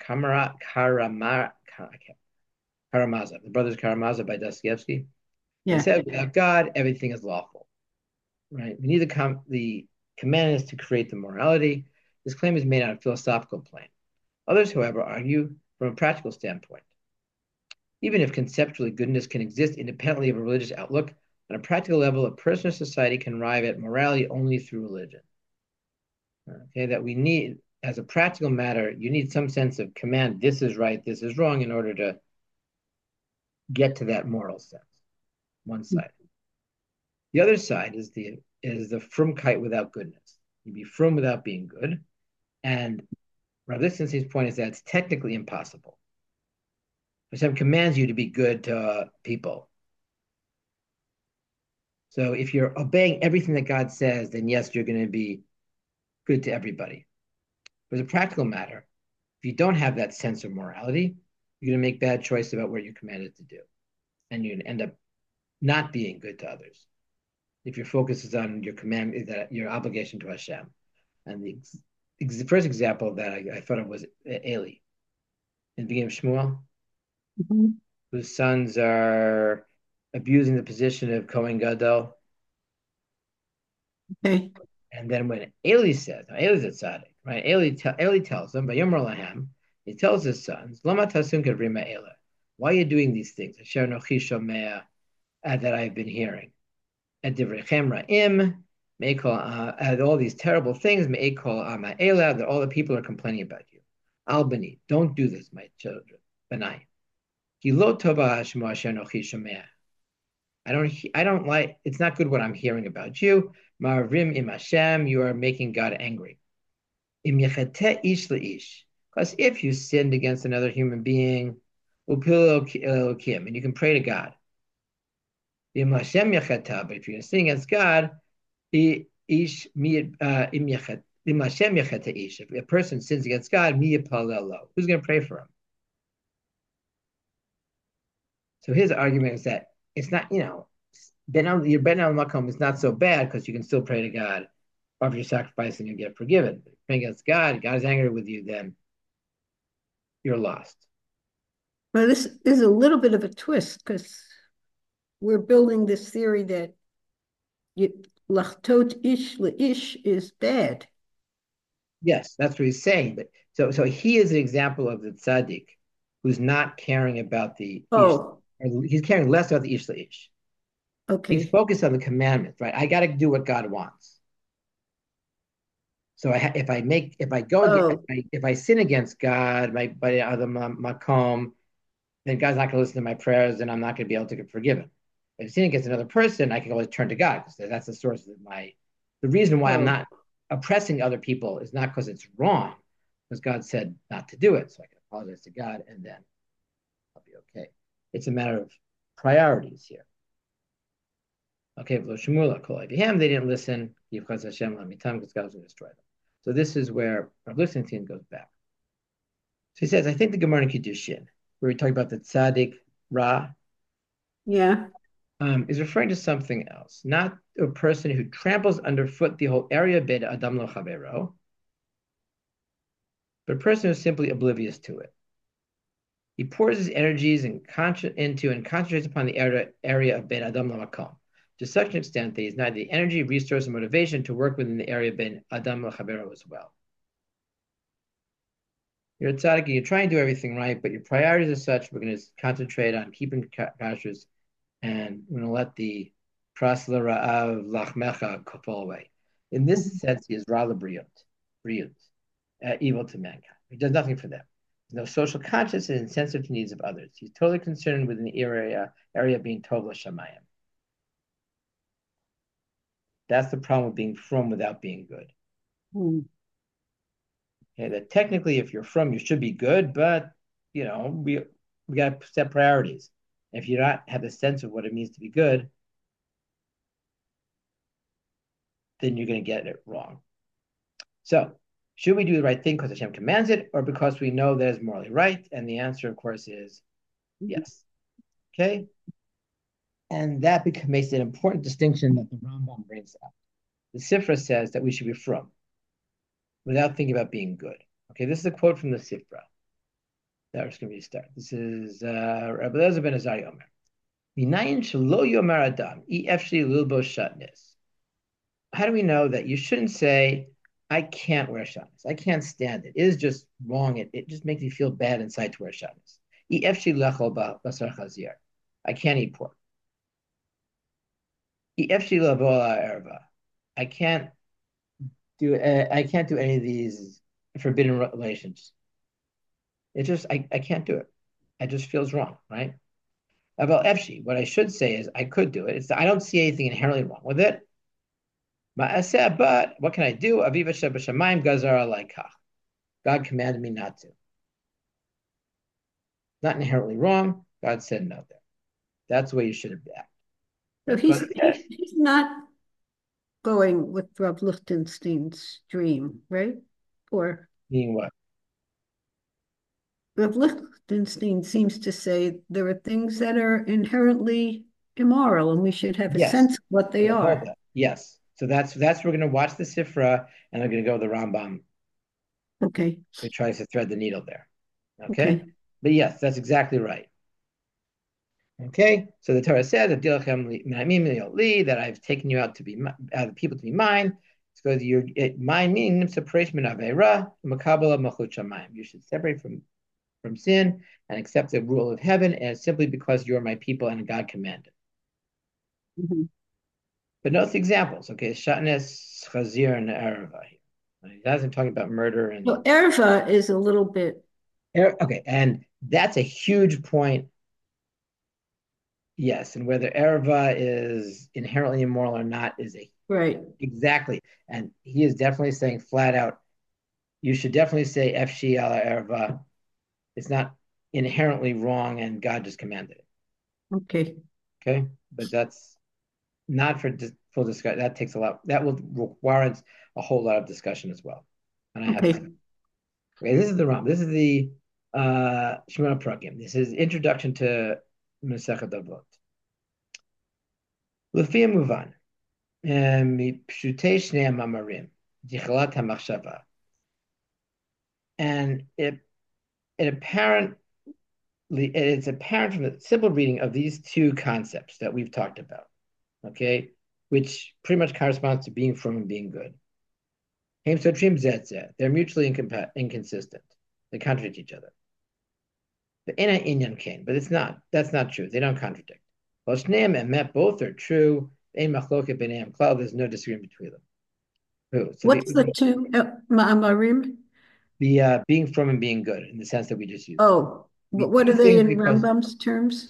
Karamazov, the brothers Karamazov by Dostoevsky. They Yeah. said, without God, everything is lawful. Right? We need the command is to create the morality. This claim is made on a philosophical plane. Others, however, argue from a practical standpoint. Even if conceptually goodness can exist independently of a religious outlook, on a practical level, a person or society can arrive at morality only through religion. Okay, that we need, as a practical matter, you need some sense of command. This is right, this is wrong, in order to get to that moral sense. One side. The other side is the frumkeit without goodness. You be frum without being good. And Rav Lichtenstein's point is that it's technically impossible. Hashem commands you to be good to people. So if you're obeying everything that God says, then yes, you're going to be good to everybody. But as a practical matter, if you don't have that sense of morality, you're going to make bad choices about what you're commanded to do. And you're going to end up not being good to others. If your focus is on your command, that your obligation to Hashem. And the first example that I thought of was Eli in the beginning of Shmuel, Mhm. whose sons are abusing the position of Kohen Gadol. Okay. And then when Eli says, now Eli's a tzaddik, right? Eli tells them, Vayomer lahem, he tells his sons, Lama tasum kavrima Eli. Why are you doing these things? Asher nochi shomea, that I've been hearing. At divrechem ra'im, at all these terrible things, me'ekol ama Ela, that all the people are complaining about you. Al bani, don't do this, my children. Benai. Ki lo tova hashmo asher nochi shomea. I don't like, it's not good what I'm hearing about you. Ma'arim im Hashem, you are making God angry. Im yechateh ish le'ish. Because if you sinned against another human being, upil elokim, and you can pray to God. Im Hashem yechateh, but if you're going to sin against God, ish mi im yechat. Im Hashem yechateh ish. If a person sins against God, mi yipalelo. Who's going to pray for him? So his argument is that it's not, your ben al makom is not so bad because you can still pray to God, offer your sacrifice, and you get forgiven. But if you're praying against God, God is angry with you, then you're lost. Well, this is a little bit of a twist because we're building this theory that lachtot ish leish is bad. Yes, that's what he's saying. But so he is an example of the tzaddik who's not caring about the ish. Oh. He's caring less about the ish ish. He's Okay. focused on the commandments, right? I got to do what God wants. So if I make if I go against Oh, if I sin against God, by other makom, then God's not going to listen to my prayers, and I'm not going to be able to get forgiven. If I sin against another person, I can always turn to God because that's the source of my. The reason why I'm oh. not oppressing other people is not because it's wrong, because God said not to do it. So I can apologize to God, and then I'll be okay. It's a matter of priorities here. Okay, they didn't listen because God was going to destroy them. So this is where Rav Lichtenstein goes back. So he says, I think the Gemara in Kiddushin, where we talk about the tzaddik Ra, Yeah. is referring to something else, not a person who tramples underfoot the whole area bid Adam lo chavero, but a person who's simply oblivious to it. He pours his energies into and concentrates upon the area of Ben Adam lo makom to such an extent that he has neither the energy, resource, or motivation to work within the area of Ben Adam lo chavero as well. You're a tzaddik and you try and do everything right, but your priorities are such, we're going to concentrate on keeping kashrus and we're going to let the prasla ra'av lachmecha fall away. In this sense, he is rather brilliant, evil to mankind. He does nothing for them. No social conscience and insensitive to needs of others. He's totally concerned with the area being tov l'shamayim. That's the problem with being from without being good. Hmm. Okay, that technically, if you're from, you should be good, but we got to set priorities. If you don't have a sense of what it means to be good, then you're going to get it wrong. So, should we do the right thing because Hashem commands it, or because we know that it's morally right? And the answer, of course, is yes. Okay, and that makes an important distinction that the Rambam brings up. The Sifra says that we should be from without thinking about being good. Okay, this is a quote from the Sifra. That's going to be a start. This is Rabbi Elazar ben Azariah Omer. Minayin shelo yomer adam efshli lilbo shatnis. How do we know that you shouldn't say, I can't wear shatnis. I can't stand it. It is just wrong. It just makes me feel bad inside to wear shatnis. Efshli lechol basar chazir. I can't eat pork. Efshli lavo erva. I can't I can't do any of these forbidden relations. I can't do it. It just feels wrong, right? About Efshi, what I should say is I could do it. I don't see anything inherently wrong with it. But what can I do? Aviva Shebashamayim Gazara Laikach. God commanded me not to. Not inherently wrong. God said no there. That's the way you should have acted. So Because he's not going with Rob Lichtenstein's dream, right? Or meaning what? Rob Lichtenstein seems to say there are things that are inherently immoral, and we should have a Yes. sense of what they We'll hold are. that. Yes. So we're going to watch the Sifra and I'm going to go with the Rambam. Okay. It tries to thread the needle there. Okay. Okay. But yes, that's exactly right. Okay, so the Torah says that I've taken you out to be out of people to be mine. So mine meaning separation of avera, makabala malchut shamayim. You should separate from sin and accept the rule of heaven, and it's simply because you are my people and God commanded. Mhm. But note the examples. Okay, shatnes, chazir, and ereva. He doesn't talk about murder and So erva is a little bit okay, and that's a huge point. Yes, and whether ereva is inherently immoral or not is a right. exactly. And he is definitely saying flat out, you should definitely say Efshi ala erva. It's not inherently wrong and God just commanded it. Okay. Okay. But that's not for full discussion. That takes a lot. That will warrant a whole lot of discussion as well. And I have time. Okay. Okay. This is the Ram. This is the Shemona Prakim. This is introduction to Masechet Avot. Lefia Muvan. Mipshutei Shnei Mamarim. Dichalat HaMachshava. And it's apparent from the simple reading of these two concepts that we've talked about, okay, which pretty much corresponds to being from and being good. They're mutually inconsistent. They contradict each other. But in inyan kain, but it's not. That's not true. They don't contradict. Shneim and Met both are true. Ein machloket b'neim klal. There's no disagreement between them. Who? So What's the two ma'amarim? the being from and being good in the sense that we just used. Oh, We what do are they things in because Rambam's terms?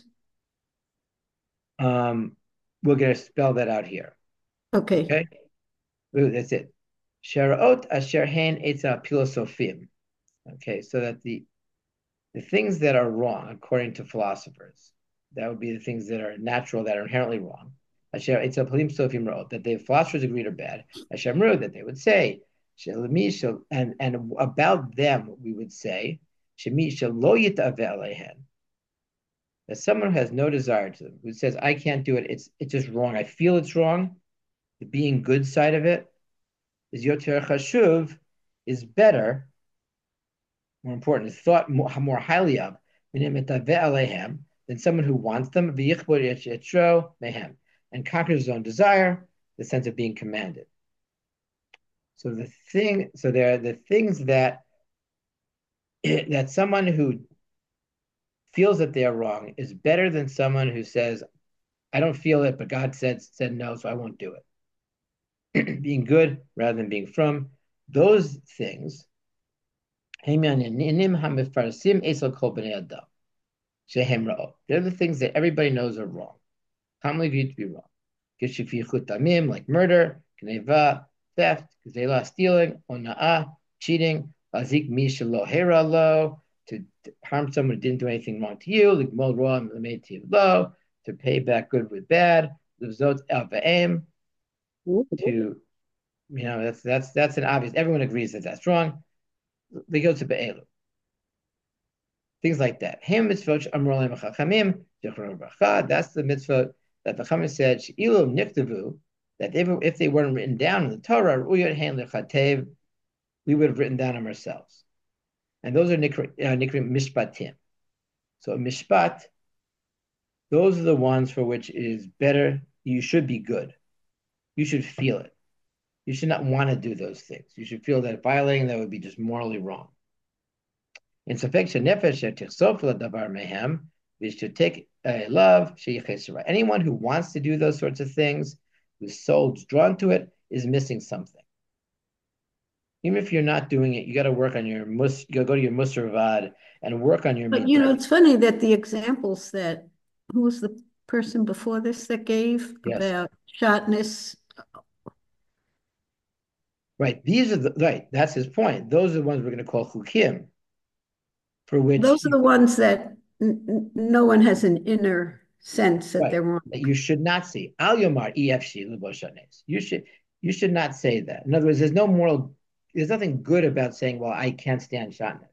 we're going to spell that out here. Okay. Okay, ooh, that's it. Sharaot asher hen etza pilosofim. Okay, so that the things that are wrong, according to philosophers, that would be the things that are natural, that are inherently wrong. Asher etza pilim sofim wrote that the philosophers agreed are bad. Asher wrote that they would say, and about them we would say, shemi shelo yitave alehen, that someone who has no desire to them, who says, I can't do it, it's just wrong. I feel it's wrong. The being good side of it is yoter chashuv, is better, more important, is thought more highly of than someone who wants them and conquers his own desire, the sense of being commanded. So there are the things that someone who feels that they are wrong is better than someone who says, I don't feel it, but God said no, so I won't do it. Being good rather than being from. Those things, they're the things that everybody knows are wrong, commonly agreed to be wrong. Like murder, kneva, theft, stealing, ona'ah, cheating, lazik mishalo heralo, to harm someone who didn't do anything wrong to you, ligmol roa made to low, to pay back good with bad, livzot el to that's an obvious. Everyone agrees that that's wrong. They go to be'elu, things like that. Him mitzvot amrolim chachamim zichron bracha. That's the mitzvot that the Chachamim said she'ilu niktavu, that if they weren't written down in the Torah, uyot hen lechatev, we would have written down them ourselves. And those are nikrim mishpatim. So a mishpat, those are the ones for which it is better. You should be good. You should feel it. You should not want to do those things. You should feel that violating that would be just morally wrong. In safek shenefesh tichsof davar mehem, we should take love sheyichesra. Anyone who wants to do those sorts of things, whose soul's drawn to it, is missing something. Even if you're not doing it, you got to work on your you got to go to your musarvad and work on your But midot. it's funny that the examples that, who was the person before this that gave Yes, about sharpness? right. These are the right. That's his point. Those are the ones we're going to call chukim, for which Those are the ones that no one has an inner sense that right they're wrong. that you should not see. Al yomar efshi leboshanes. You should not say that. In other words, there's nothing good about saying, "Well, I can't stand shatnez."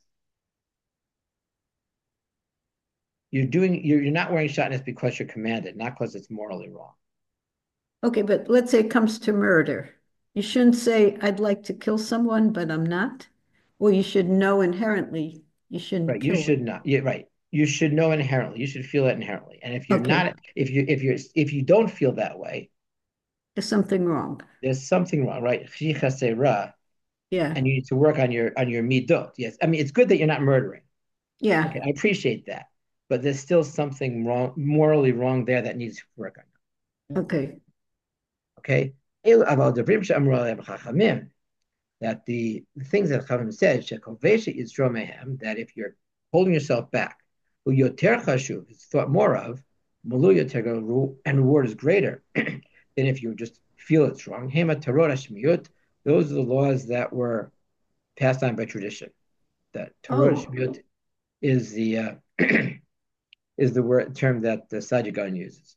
You're not wearing shatnez because you're commanded, not because it's morally wrong. Okay, but let's say it comes to murder. You shouldn't say, I'd like to kill someone, but I'm not. Well, you should know inherently you shouldn't Right. You kill them. should not. Yeah, right. You should know inherently. You should feel it inherently. And if you're Okay, not, if you don't feel that way, there's something wrong. there's something wrong, right? Yeah, And you need to work on your midot. Yes. I mean, it's good that you're not murdering. yeah. Okay, I appreciate that. But there's still something wrong, morally wrong there that needs to work on. Okay. Okay. That the things that Chachamim said, that if you're holding yourself back, it's thought more of, and reward is greater than if you just feel it's wrong. Those are the laws that were passed on by tradition. That Torah Oh, Shmiyut is the is the word term that the Sajagan uses.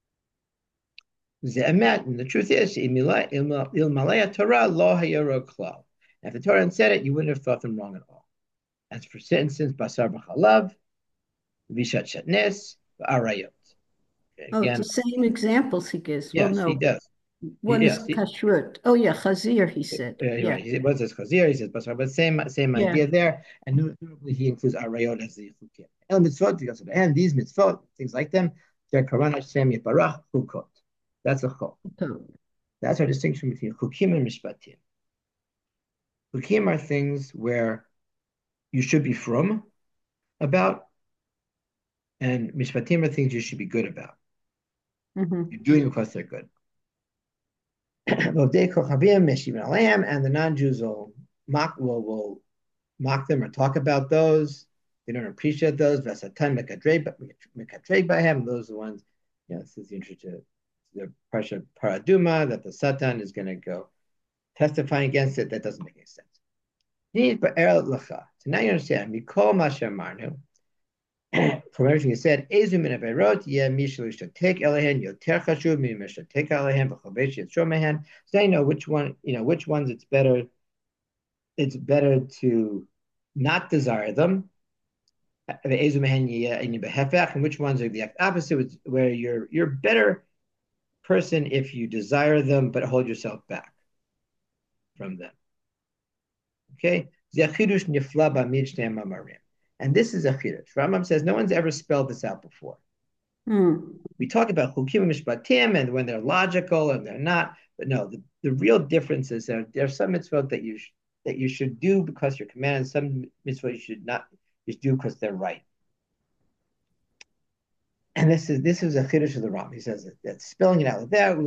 And the truth is, ilmalei Torah lo hayara klal. If the Torah had said it, you wouldn't have thought them wrong at all. As for instance, basar b'chalav, vishat shatnes, arayot. oh, it's Again, the same examples he gives. Well, yes, he no, does. one is Yes, kashrut. Oh, yeah, chazir, he said. Yeah, right. He was as chazir. He says basar, but same yeah. idea there. And notably, he includes arayot as the chukim. El mitzvot, and these mitzvot, things like them, they're karan Hashem yiparach chukot. That's a chok. So, That's our distinction between chukim and mishpatim. Chukim are things where you should be from about, And mishpatim are things you should be good about. Hmm. You're doing it because they're good. And the non-Jews will mock them or talk about those. They don't appreciate those. Vasatan mekatreg by him. Those are the ones, this is the intro to the Parsha Paraduma, that the Satan is going to go testifying against it. That doesn't make any sense. So now you understand. Mikol Masha Marnu, from everything you said, Ezu min averot yeh mishlu take elehen yoter chashuv mi take elehen v'chovesh yitzro mehen. So I know which ones it's better. It's better to not desire them. Ezu mehen yeh in behefech, and which ones are the opposite, where you're better person if you desire them but hold yourself back from them. Okay, zechidush nifla b'mid shnei mamarim. And this is a chidush. Rambam says no one's ever spelled this out before. Mm. We talk about chukim and mishpatim and when they're logical and they're not, but no, the real difference is there's some mitzvot that you should do because you're commanded, some mitzvot you should not you should do because they're right. And this is a chiddush of the Ram. He says that spelling it out like that.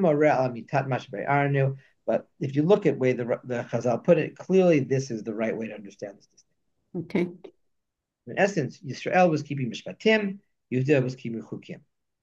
But if you look at the way the Chazal put it, clearly this is the right way to understand this. Okay. In essence, Yisrael was keeping mishpatim, Yehuda was keeping chukim.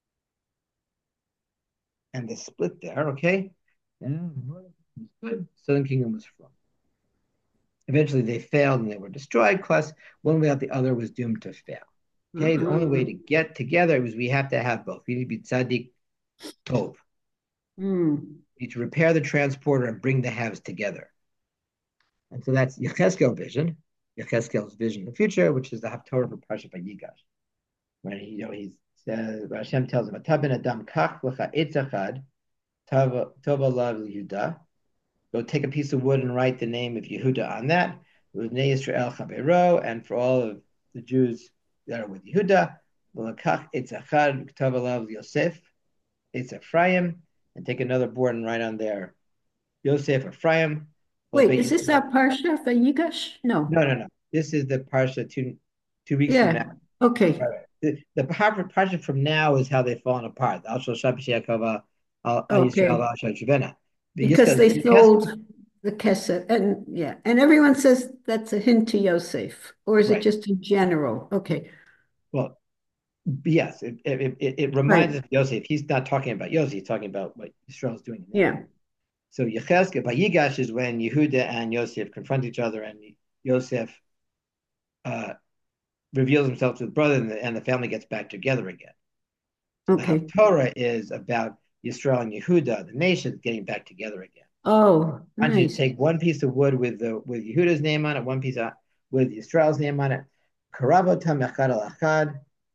And the split there, okay? And the northern kingdom was good, southern kingdom was from. Eventually they failed and they were destroyed, because one without the other was doomed to fail. Okay, the only way to get together was we have to have both. We need to be tzaddik tov. Mm. We need to repair the transporter and bring the halves together. And so that's Yechezkel's vision, Yechezkel's vision of the future, which is the Haftorah for Parshat Vayigash. When he says, Hashem tells him, "Atabin Adam kach lecha etzachad tova lav Yehuda." Go take a piece of wood and write the name of Yehuda on that. With Bnei Yisrael Chabero, and for all of the Jews that are with Yehuda, L'kach etzachad tova lav Yosef, it's Ephraim, and take another board and write on there Yosef Ephraim. Wait, is this our Parsha Vayigash? No. No, no, no. This is the parsha 2 weeks from now. Yeah. Okay. Right. The parsha from now is how they've fallen apart. Al Shal Shabbos Yaakov Al Yisrael Okay. Al Shal Shuvena. Because they sold the Kesset, and yeah, and everyone says that's a hint to Yosef, or is it Right. just in general? Okay. Well, yes, it reminds Right. us of Yosef. He's not talking about Yosef. He's talking about what Israel is doing now. Yeah. So Yechezkel, Vayigash is when Yehuda and Yosef confront each other, and Yosef uh, reveals himself to his brother, and the family gets back together again. So the Okay. Haftorah is about Yisrael and Yehuda, the nations, getting back together again. Oh, I want you to nice. take one piece of wood with Yehuda's name on it, one piece with Yisrael's name on it. Karavotam echad al echad,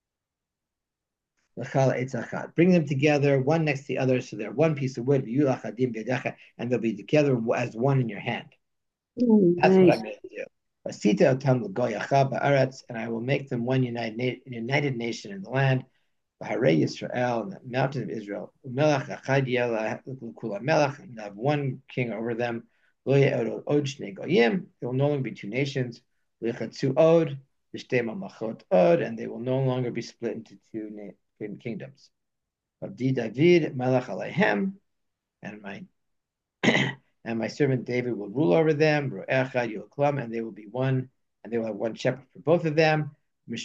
l'chal etz echad. Bring them together, one next to the other, so they're one piece of wood, and they'll be together as one in your hand. That's what Nice. I'm going to do. Asita otam l'goyacha ba'aretz, and I will make them one united nation in the land. B'harei Yisrael, and the mountains of Israel. Melech achad kula melech, and have one king over them. Lo ye'od od shnei goyim. There will no longer be two nations. Lichatzu od, v'shtei mamachot od, and they will no longer be split into two kingdoms. Abdi David melech aleihem, and my and my servant David will rule over them, and they will be one, and they will have one shepherd for both of them. They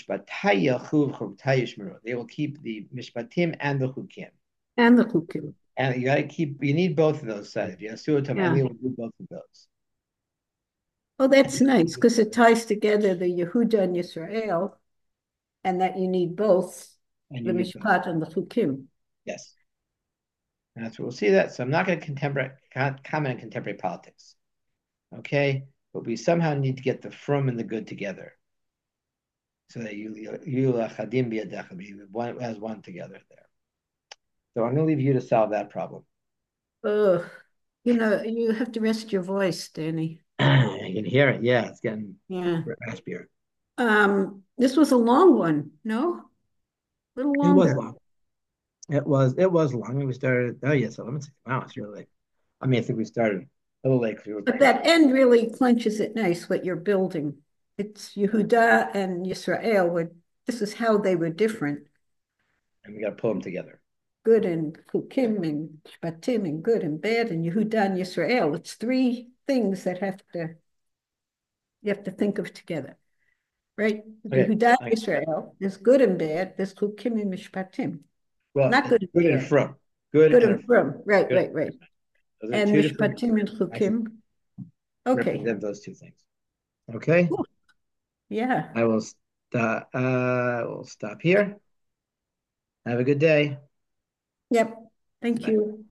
will keep the mishpatim and the chukim. And the Hukim. And you need both of those sides. Yasuotam, and Yeah. they will do both of those. Oh, that's nice because it ties together the Yehuda and Yisrael, and that you need both And the you need both. Mishpat and the Hukim. Yes. And that's what we'll see that. So I'm not going to comment on contemporary politics. Okay? But we somehow need to get the from and the good together. So that you as one together there. So I'm going to leave you to solve that problem. Ugh. You have to rest your voice, Danny. I can hear it. Yeah, it's getting Yeah. raspier. This was a long one, no? A little It was longer. long. It was long. We started. Oh yeah, so let me see. Wow, it's really late. I mean, I think we started a little late because we were. But that end really clenches it nice what you're building. It's Yehuda and Yisrael with this is how they were different. And we got to pull them together. Good and Chukim and Shpatim and good and bad and Yehuda and Yisrael. It's three things that you have to think of together, right? Okay. Yehuda and Yisrael, there's good and bad, there's Chukim and Mishpatim. Well, Not good and good and bad. from. Good Good and and from. Right, good. right, right. Those are And two different. Mishpatim and I should Chukim. Okay. represent those two things. Okay. Cool. Yeah. I will stop here. Have a good day. Yep. Thank Bye. you.